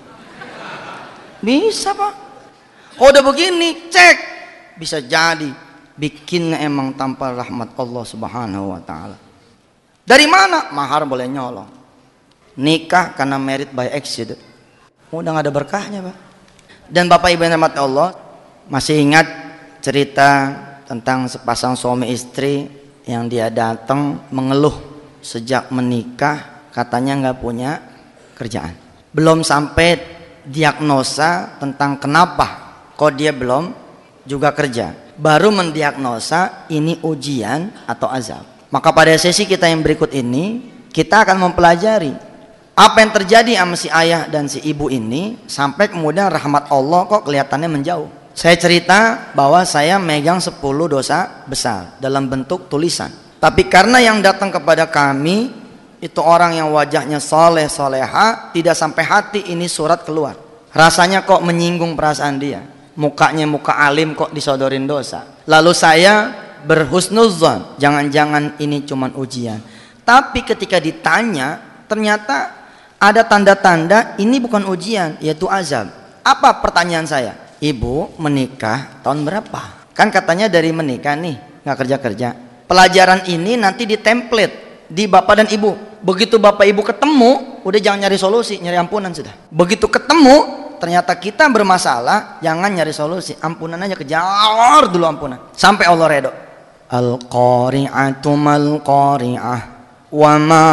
Bisa Pak. Oh, udah begini cek, bisa jadi bikinnya emang tanpa rahmat Allah Subhanahu Wa Taala. Dari mana? Mahar boleh nyolong. Nikah karena merit by accident. Udah gak ada berkahnya Pak. Dan Bapak Ibu yang dirahmati Allah, masih ingat cerita tentang sepasang suami istri yang dia datang mengeluh sejak menikah, katanya gak punya kerjaan. Belum sampai diagnosa tentang kenapa kok dia belum juga kerja. baru mendiagnosa ini ujian atau azab. Maka pada sesi kita yang berikut ini, kita akan mempelajari apa yang terjadi sama si ayah dan si ibu ini sampai kemudian rahmat Allah kok kelihatannya menjauh. Saya cerita bahwa saya megang sepuluh dosa besar dalam bentuk tulisan. Tapi karena yang datang kepada kami itu orang yang wajahnya soleh soleha, tidak sampai hati ini surat keluar. Rasanya kok menyinggung perasaan dia. Mukanya muka alim kok disodorin dosa. Lalu saya berhusnuzon, jangan-jangan ini cuman ujian. Tapi ketika ditanya, ternyata ada tanda-tanda ini bukan ujian, yaitu azab. Apa pertanyaan saya? Ibu menikah tahun berapa? Kan katanya dari menikah nih, nggak kerja-kerja. Pelajaran ini nanti di template di bapak dan ibu. Begitu bapak ibu ketemu, udah jangan nyari solusi, nyari ampunan sudah. Begitu ketemu, ternyata kita bermasalah, jangan nyari solusi, ampunan aja, kejar dulu ampunan sampai Allah redho. Al-qari'atu mal-qari'ah wa ma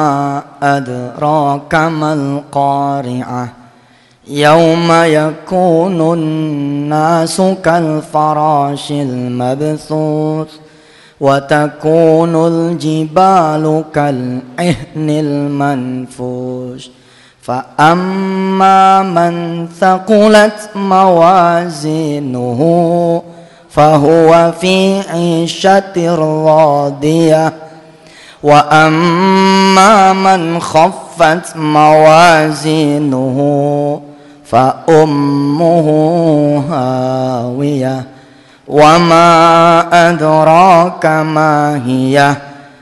adraka mal-qari'ah yauma yakunun nasu kal farashil mabthuth wa takunul jibalu kal ihnil manfush fa amma man thaqulat mawazinuhu fahuwa fi 'ishatir radiyah wa amma man khaffat mawazinuhu fa ummuhu hawiyah wa ma adraka ma hiya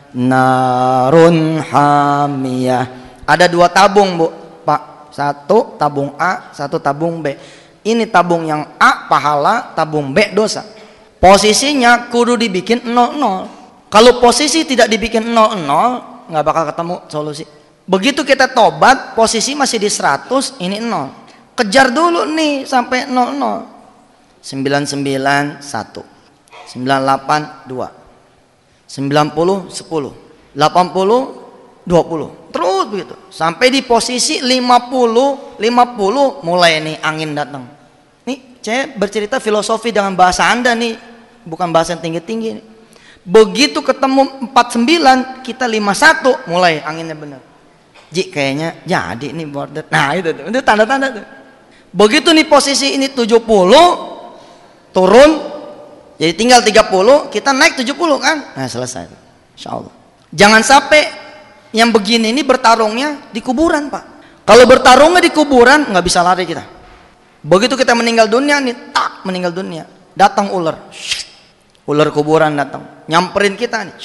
narun hamiyah. Ada dua tabung, Bu, Pak. Satu tabung A, satu tabung B. Ini tabung yang A pahala, tabung B dosa. Posisinya kudu dibikin nol nol. Kalau posisi tidak dibikin nol nol, nggak bakal ketemu solusi. Begitu kita tobat, posisi masih di seratus, ini nol. Kejar dulu nih sampai nol nol. sembilan puluh sembilan satu, sembilan puluh delapan dua, sembilan puluh sepuluh, delapan puluh dua puluh. Terus begitu sampai di posisi lima puluh lima puluh, mulai nih angin datang. Nih saya bercerita filosofi dengan bahasa Anda nih, bukan bahasa yang tinggi-tinggi nih. Begitu ketemu empat puluh sembilan, kita lima puluh satu, mulai anginnya benar. Ji kayaknya jadi nih border. Nah itu tuh, itu tanda-tanda tuh. Begitu nih posisi ini tujuh puluh, turun jadi tinggal tiga puluh, kita naik tujuh puluh kan. Nah selesai, insyaallah. Jangan sampai yang begini ini bertarungnya di kuburan, Pak. Kalau bertarungnya di kuburan nggak bisa lari kita. Begitu kita meninggal dunia nih, tak meninggal dunia, datang ular, ular kuburan datang, nyamperin kita nih,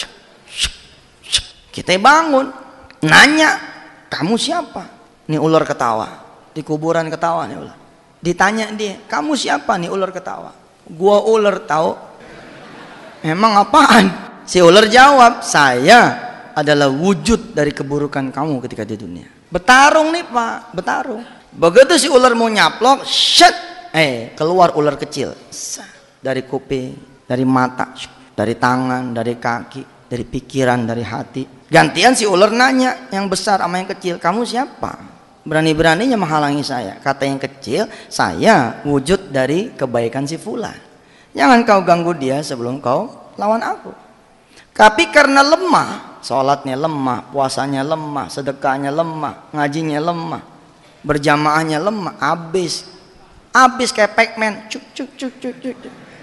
kita bangun, nanya, kamu siapa? Nih ular ketawa, di kuburan ketawa nih ular. Ditanya dia, kamu siapa? Nih ular ketawa. Gua ular tahu. Emang apaan? Si ular jawab, saya adalah wujud dari keburukan kamu ketika di dunia. Bertarung nih, Pak, bertarung. Begitu si ular mau nyaplok, shit, eh keluar ular kecil, dari kuping, dari mata, dari tangan, dari kaki, dari pikiran, dari hati. Gantian si ular nanya yang besar sama yang kecil, kamu siapa? Berani-beraninya menghalangi saya. Kata yang kecil, saya wujud dari kebaikan si fulan. Jangan kau ganggu dia sebelum kau lawan aku. Tapi karena lemah, sholatnya lemah, puasanya lemah, sedekahnya lemah, ngajinya lemah, berjamaahnya lemah, habis, habis kayak Pac-Man, cuk cuk cuk cuk cuk.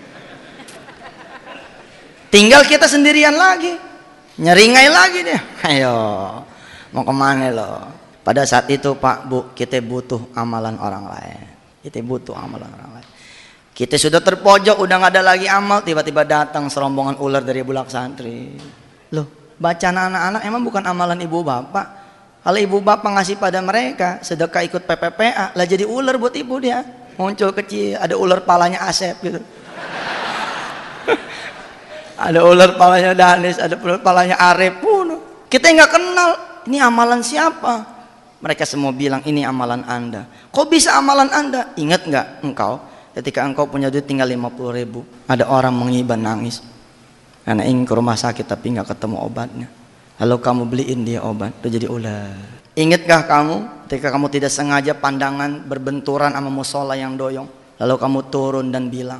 Tinggal kita sendirian lagi, nyeringai lagi deh. Ayo, mau kemana lo? Pada saat itu Pak Bu, kita butuh amalan orang lain. Kita butuh amalan orang lain. Kita sudah terpojok, udah nggak ada lagi amal, tiba-tiba datang serombongan ular dari bulak santri. Loh, bacaan anak-anak emang bukan amalan ibu bapak? Kalau ibu bapak ngasih pada mereka, sedekah ikut P P P A, lah jadi ular buat ibu dia. Muncul kecil, ada ular palanya Asep gitu. Ada ular palanya Danis, ada ular palanya Arif pun. Kita nggak kenal, ini amalan siapa? Mereka semua bilang ini amalan Anda. Kok bisa amalan Anda? Ingat nggak engkau? Ketika engkau punya duit tinggal lima puluh ribu, ada orang mengiban nangis karena ingin ke rumah sakit tapi nggak ketemu obatnya. Lalu kamu beliin dia obat, itu jadi ular. Ingatkah kamu ketika kamu tidak sengaja pandangan berbenturan sama musola yang doyong, lalu kamu turun dan bilang,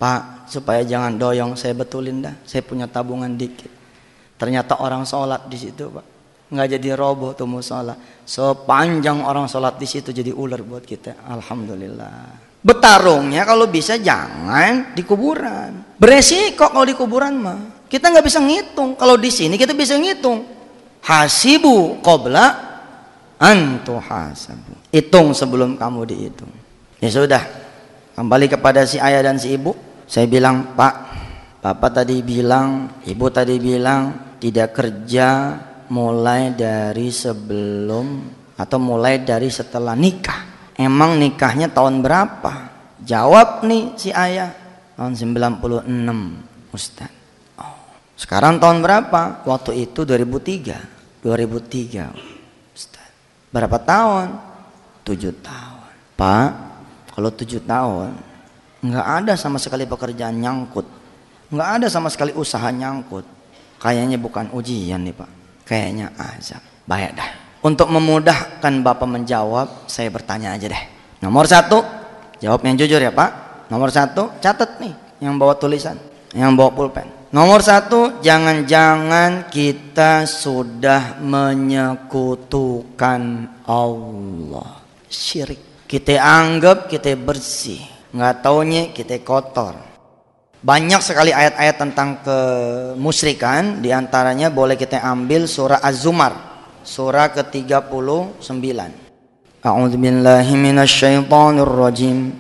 Pak, supaya jangan doyong, saya betulin dah, saya punya tabungan dikit. Ternyata orang sholat di situ, Pak, nggak jadi roboh tuh musola. Sepanjang orang sholat di situ jadi ular buat kita. Alhamdulillah. Bertarungnya kalau bisa jangan di kuburan. Beresiko kalau di kuburan mah. Kita nggak bisa ngitung. Kalau di sini kita bisa ngitung. Hasibu qabla antu hasabu. Hitung sebelum kamu dihitung. Ya sudah. Kembali kepada si ayah dan si ibu. Saya bilang, Pak, Bapak tadi bilang, Ibu tadi bilang tidak kerja mulai dari sebelum atau mulai dari setelah nikah. Emang nikahnya tahun berapa? Jawab nih si ayah, tahun sembilan puluh enam, Ustaz. Oh, sekarang tahun berapa? Waktu itu dua ribu tiga. dua ribu tiga, Ustaz. Berapa tahun? tujuh tahun. Pak, kalau tujuh tahun nggak ada sama sekali pekerjaan nyangkut, nggak ada sama sekali usaha nyangkut. Kayaknya bukan ujian nih Pak, kayaknya azab. Baik dah. Untuk memudahkan Bapak menjawab, saya bertanya aja deh. Nomor satu, jawab yang jujur ya Pak. Nomor satu, catat nih yang bawa tulisan, yang bawa pulpen. Nomor satu, jangan-jangan kita sudah menyekutukan Allah. Syirik. Kita anggap kita bersih, nggak taunya kita kotor. Banyak sekali ayat-ayat tentang kemusyrikan. Di antaranya boleh kita ambil surah Az-Zumar, surah ke tiga puluh sembilan. A'udzu billahi minasyaitonir rajim.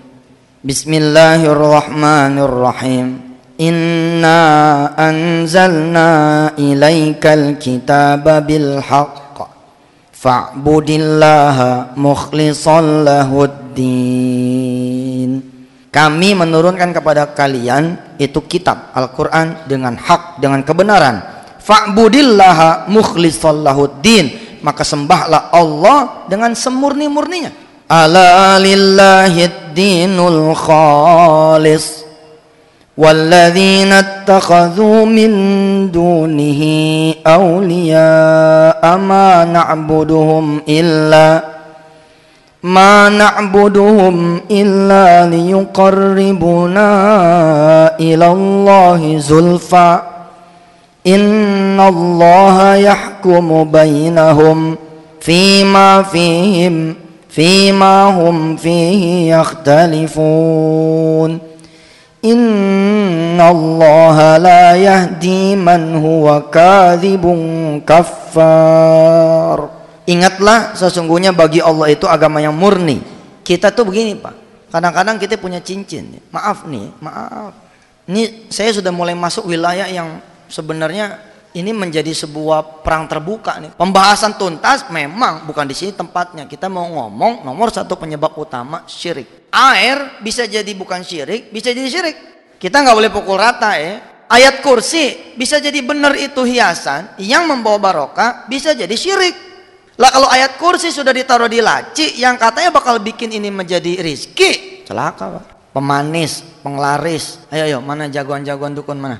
Bismillahirrahmanirrahim. Inna anzalna ilaikal kitaba bil haqq fa'budillaha mukhlishan lahuddin. Kami menurunkan kepada kalian itu kitab Al-Quran dengan hak, dengan kebenaran. Fa'budillaha mukhlishan lahuddin, maka sembahlah Allah dengan semurni-murninya. Ala lillahid dinul khalis walladzina ittakhadhu min dunihi awliya'a ma na'buduhum illa ma na'buduhum illa liyuqarribuna ila Allahi zulfa innallaha yahkumu bainahum fima fihim fima hum fihi yakhtalifun innallaha la yahdi man huwa kadhibun kaffar. Ingatlah, sesungguhnya bagi Allah itu agama yang murni. Kita tuh begini Pak, kadang-kadang kita punya cincin. Maaf nih, maaf. Ini saya sudah mulai masuk wilayah yang sebenarnya ini menjadi sebuah perang terbuka nih. Pembahasan tuntas memang bukan di sini tempatnya. Kita mau ngomong nomor satu penyebab utama syirik. Air bisa jadi bukan syirik, bisa jadi syirik. Kita nggak boleh pukul rata ya. Ayat kursi bisa jadi benar itu hiasan yang membawa barokah, bisa jadi syirik. Lah kalau ayat kursi sudah ditaruh di laci yang katanya bakal bikin ini menjadi rizki, celaka Pak. Pemanis, penglaris. Ayo ayo, mana jagoan-jagoan dukun mana?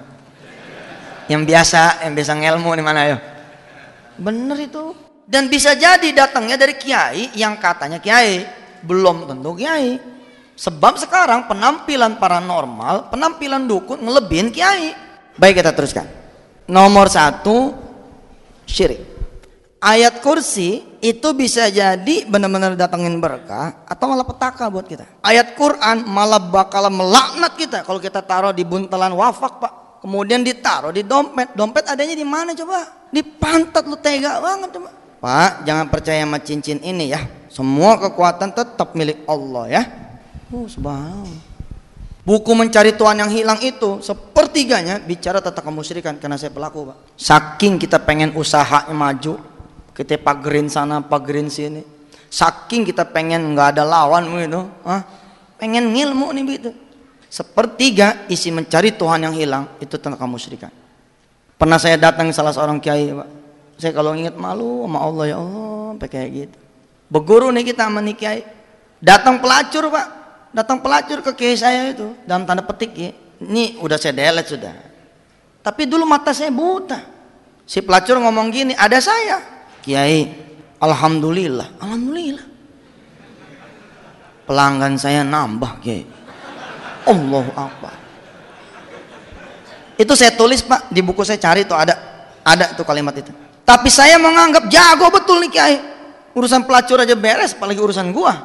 Yang biasa, yang biasa ngelmu di mana ayo? Bener itu. Dan bisa jadi datangnya dari kiai yang katanya kiai, belum tentu kiai. Sebab sekarang penampilan paranormal, penampilan dukun ngelebihin kiai. Baik, kita teruskan. Nomor satu, syirik. Ayat kursi itu bisa jadi benar-benar datangin berkah atau malah petaka buat kita. Ayat Quran malah bakal melaknat kita kalau kita taruh di buntelan wafak Pak. Kemudian ditaruh di dompet. Dompet adanya di mana coba? Di pantat, lu tega banget coba. Pak, jangan percaya sama cincin ini ya. Semua kekuatan tetap milik Allah ya. Oh, subhanallah. Buku Mencari Tuhan yang Hilang itu sepertiganya bicara tentang kemusyrikan karena saya pelaku Pak. Saking kita pengen usahanya maju, kita pagerin sana, pagerin sini. Saking kita pengen nggak ada lawan gitu, ah, pengen ngilmu nih gitu. Sepertiga isi Mencari Tuhan yang Hilang itu tentang kemusyrikan. Pernah saya datang ke salah seorang kiai, Pak. Saya kalau ingat malu sama Allah, ya Allah, sampai kayak gitu. Berguru nih kita sama nih kiai. Datang pelacur Pak, datang pelacur ke kiai saya itu dalam tanda petik ya. Ini udah saya delete sudah. Tapi dulu mata saya buta. Si pelacur ngomong gini, ada saya. Kiai, alhamdulillah, alhamdulillah. Pelanggan saya nambah, Kiai. Allahu Akbar. Itu saya tulis Pak, di buku saya cari tuh ada, ada tuh kalimat itu. Tapi saya menganggap jago betul nih Kiai. Urusan pelacur aja beres, apalagi urusan gua.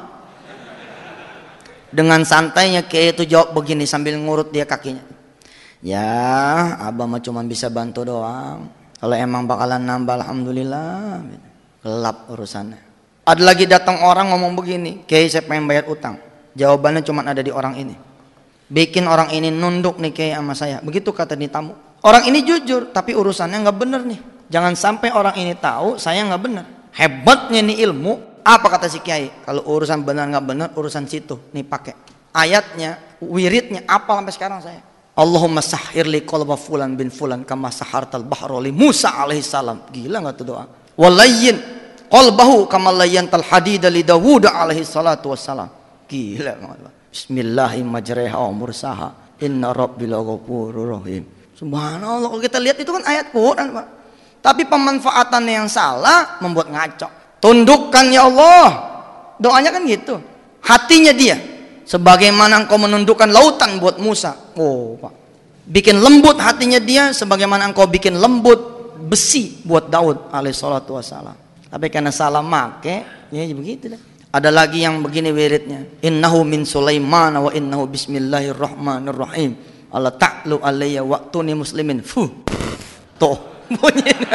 Dengan santainya Kiai itu jawab begini sambil ngurut dia kakinya. Ya, abah mah cuma bisa bantu doang. Kalau emang bakalan nambah, alhamdulillah. Gelap urusannya. Ada lagi datang orang ngomong begini, Kiai saya pengen bayar utang. Jawabannya cuma ada di orang ini. Bikin orang ini nunduk nih Kiai sama saya. Begitu kata nih tamu. Orang ini jujur, tapi urusannya nggak bener nih. Jangan sampai orang ini tahu saya nggak bener. Hebatnya nih ilmu. Apa kata si Kiai? Kalau urusan benar nggak benar, urusan situ. Nih pakai ayatnya, wiridnya, apa sampai sekarang saya. Allahumma sahhir li qalba fulan bin fulan kama sahartal bahra li Musa alaihi salam. Gila nggak tuh doa? Walayyin qalbahu kama layyantal hadida li Dawud alaihi salatu wassalam. Gila nggak? Bismillahirrahmanirrahim wa mursaha inna rabbil ghafurur rahim. Subhanallah, kalau kita lihat itu kan ayat Quran Pak. Tapi pemanfaatannya yang salah membuat ngaco. Tundukkan ya Allah. Doanya kan gitu. Hatinya dia sebagaimana engkau menundukkan lautan buat Musa. Oh Pak, bikin lembut hatinya dia sebagaimana engkau bikin lembut besi buat Daud alaihi salatu wassalam. Tapi karena salah make, ya begitu dah. Ada lagi yang begini wiridnya. Innahu min Sulaiman wa innahu bismillahirrahmanirrahim. Allah ta'lu alayya waqtuni muslimin. Fuh. Tuh bunyinya.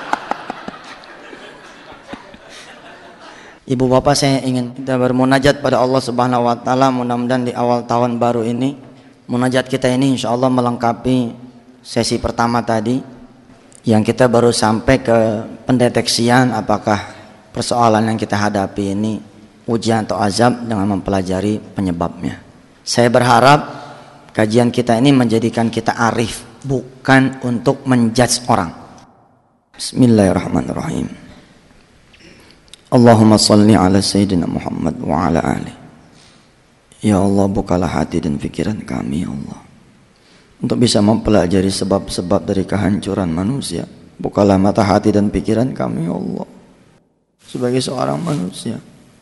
Ibu bapak, saya ingin kita bermunajat pada Allah Subhanahu wa taala. Mudah-mudahan di awal tahun baru ini munajat kita ini insyaallah melengkapi sesi pertama tadi yang kita baru sampai ke pendeteksian apakah persoalan yang kita hadapi ini ujian atau azab dengan mempelajari penyebabnya. Saya berharap kajian kita ini menjadikan kita arif, bukan untuk menjudge orang. Bismillahirrahmanirrahim. Allahumma salli ala Sayyidina Muhammad wa ala ali. Ya Allah, bukalah hati dan pikiran kami ya Allah, untuk bisa mempelajari sebab-sebab dari kehancuran manusia. Bukalah mata hati dan pikiran kami ya Allah, sebagai seorang manusia.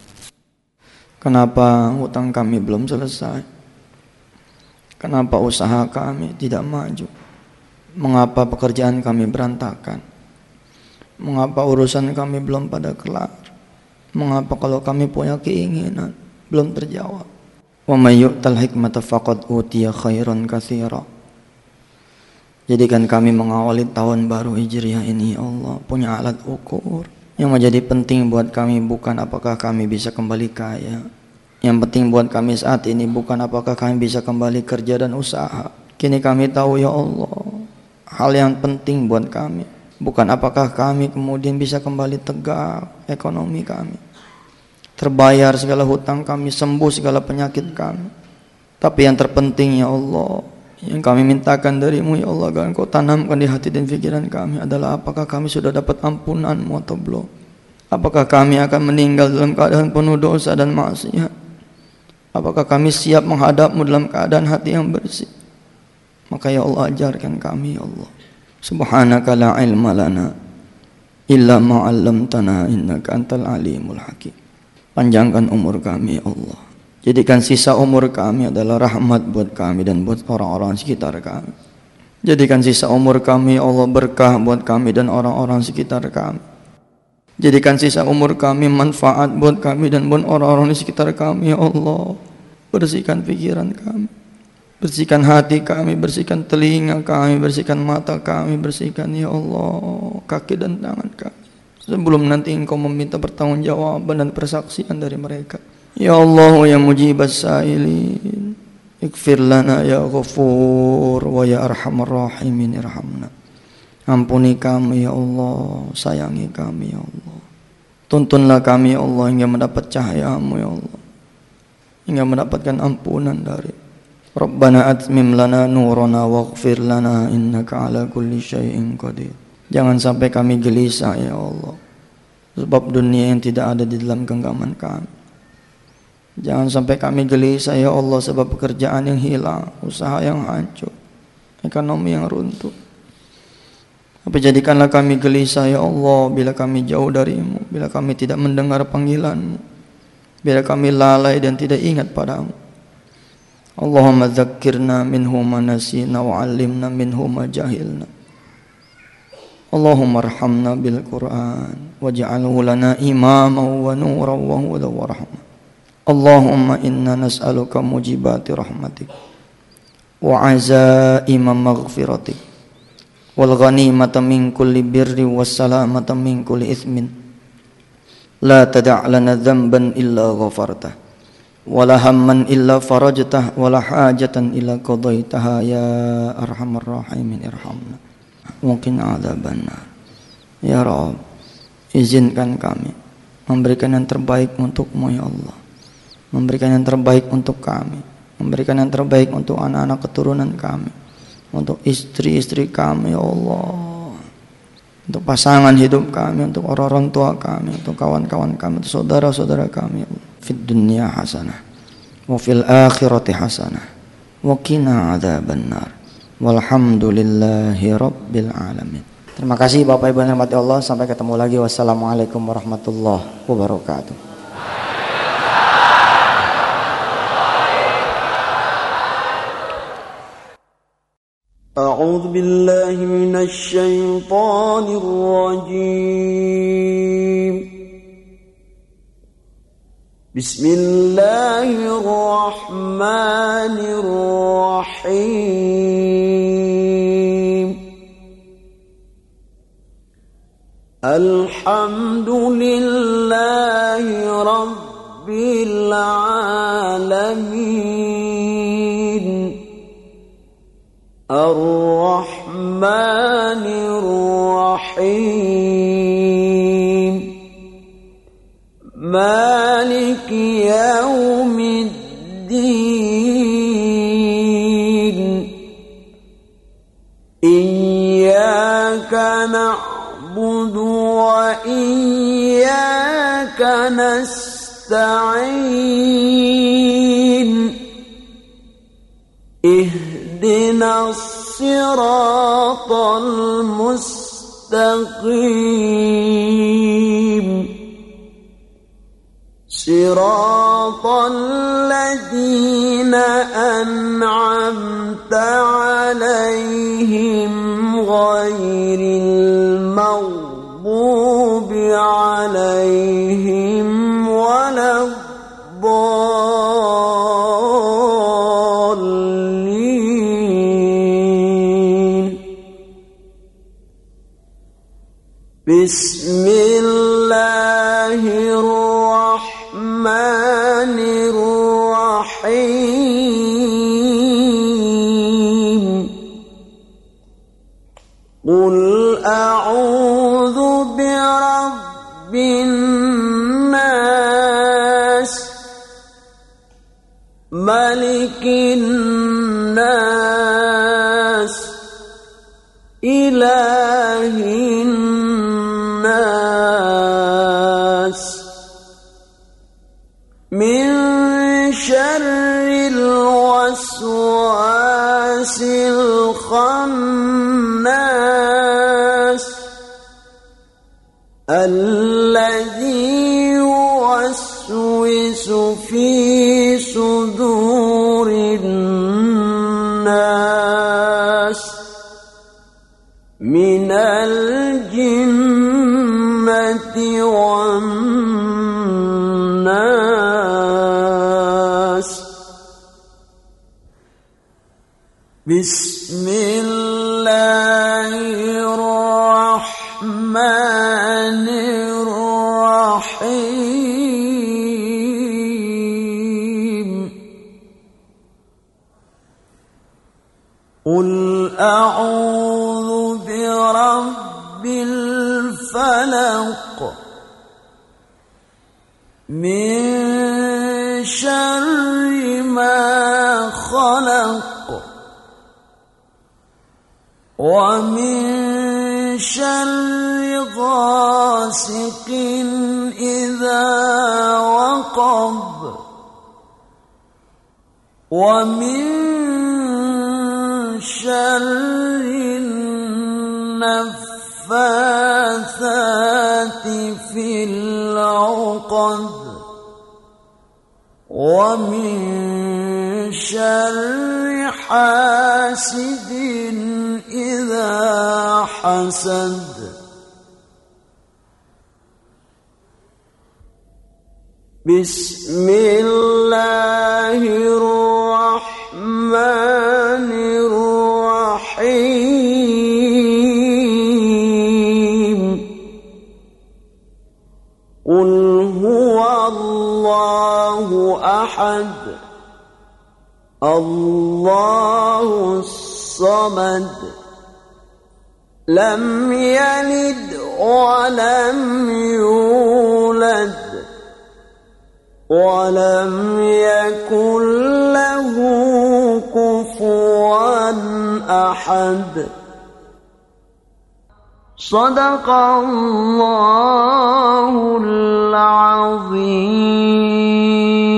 Kenapa hutang kami belum selesai? Kenapa usaha kami tidak maju? Mengapa pekerjaan kami berantakan? Mengapa urusan kami belum pada kelar? Mengapa kalau kami punya keinginan belum terjawab? Wa may yu'tal hikmata faqad utiya khairan katsira. Jadikan kami mengawali tahun baru Hijriah ini ya Allah punya alat ukur. Yang menjadi penting buat kami bukan apakah kami bisa kembali kaya. Yang penting buat kami saat ini bukan apakah kami bisa kembali kerja dan usaha. Kini kami tahu ya Allah, hal yang penting buat kami bukan apakah kami kemudian bisa kembali tegak ekonomi kami, terbayar segala hutang kami, sembuh segala penyakit kami. Tapi yang terpenting ya Allah, yang kami mintakan darimu ya Allah, agar Engkau tanamkan di hati dan pikiran kami adalah apakah kami sudah dapat ampunanmu atau belum. Apakah kami akan meninggal dalam keadaan penuh dosa dan maksiat. Apakah kami siap menghadapmu dalam keadaan hati yang bersih. Maka ya Allah, ajarkan kami ya Allah. Subhanaka la ilma lana illa ma 'allamtana innaka antal alimul hakim. Panjangkan umur kami ya Allah. Jadikan sisa umur kami adalah rahmat buat kami dan buat orang-orang sekitar kami. Jadikan sisa umur kami ya Allah berkah buat kami dan orang-orang sekitar kami. Jadikan sisa umur kami manfaat buat kami dan buat orang-orang di sekitar kami ya Allah. Bersihkan pikiran kami, bersihkan hati kami, bersihkan telinga kami, bersihkan mata kami, bersihkan ya Allah kaki dan tangan kami, sebelum nanti Engkau meminta pertanggungjawaban dan persaksian dari mereka. Ya Allah ya mujibas sa'ilin, ighfir lana ya ghafur wa ya arhamar rahimin irhamna. Ampuni kami ya Allah, sayangi kami ya Allah. Tuntunlah kami ya Allah hingga mendapat cahaya-Mu ya Allah, hingga mendapatkan ampunan dari Rabbana atmim lana nurana waghfir lana innaka ala kulli syai'in qadir. Jangan sampai kami gelisah ya Allah sebab dunia yang tidak ada di dalam genggaman kami. Jangan sampai kami gelisah ya Allah sebab pekerjaan yang hilang, usaha yang hancur, ekonomi yang runtuh. Tapi jadikanlah kami gelisah ya Allah bila kami jauh darimu, bila kami tidak mendengar panggilanmu, bila kami lalai dan tidak ingat padamu. Allahumma dzakkirna minhu ma nasina wa 'allimna minhu ma jahilna. Allahumma arhamna bil Qur'an waj'alhu lana imaman wa nuran wa hudan wa rahmah. Allahumma inna nas'aluka mujibati rahmatik wa 'azaima maghfiratik wal ghanimata min kulli birri was salamata min kulli itsmin. La tada' lana dhanban illa ghafartah wala hamman illa farajtah wala hajatan illa qadaitaha ya arhamar rahimin irhamna mungkin adzabannar. Ya Rabb, izinkan kami memberikan yang terbaik untukmu ya Allah, memberikan yang terbaik untuk kami, memberikan yang terbaik untuk anak-anak keturunan kami, untuk istri-istri kami ya Allah, untuk pasangan hidup kami, untuk orang-orang tua kami, untuk kawan-kawan kami, untuk saudara-saudara kami ya Allah. Fid dunya hasanah wa fil akhirati hasanah wa qina adzabannar walhamdulillahi rabbil alamin. Terima kasih Bapak Ibu yang dirahmati Allah. Sampai ketemu lagi. Wassalamualaikum warahmatullahi wabarakatuh. A'udzu billahi minasy syaithanir rajim. Bismillahirrahmanirrahim. Alhamdulillahi rabbil alamin. Ar-Rahmanir-Rahim. Maliki yaumiddin. Iyyaka na'budu wa iyyaka nasta'in. Ihdinas siratal mustaqim. Siratal ladzina an'amta 'alaihim ghairil maghdubi 'alaihim waladdallin. Bismillahirrahmanirrahim. Qul a'udzu birabbin nas, malikin nas, ilahin nas, min syarril waswasil khannas, alladzi yuwaswisu fi sudurin nas, minal jinnati wan nas. Bismillahirrahmanirrahim. Qul a'udzu birabbil falaq, min syarri ma khalaq, wa min syarri ghasiqin idza waqab, wa min syarri naffatsati fil 'uqad, wa min شر حاسد إذا حسد بسم الله الرحمن الرحيم قل هو الله أحد الله الصمد لم يلد ولم يولد ولم يكن له كفوا أحد صدق الله العظيم.